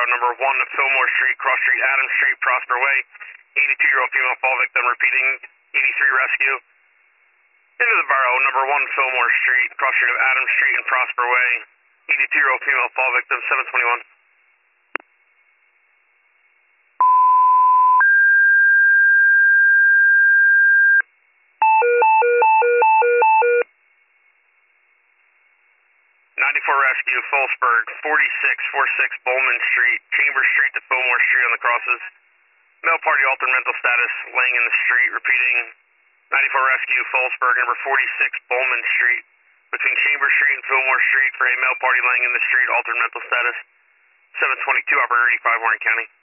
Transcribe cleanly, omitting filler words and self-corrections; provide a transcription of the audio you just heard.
number 1 to Fillmore Street, Cross Street, Adams Street, Prosper Way. 82-year-old female fall victim, repeating 83 rescue. Into the borough, number 1 Fillmore Street, Cross Street of Adams Street and Prosper Way. 82-year-old female fall victim, 721. Rescue, Fulsburg, 4646 Bowman Street, Chambers Street to Fillmore Street on the crosses. Male party altered mental status, laying in the street, repeating 94 Rescue, Fulsburg, number 46 Bowman Street, between Chambers Street and Fillmore Street for a male party laying in the street, altered mental status. 722, operator 85, Warren County.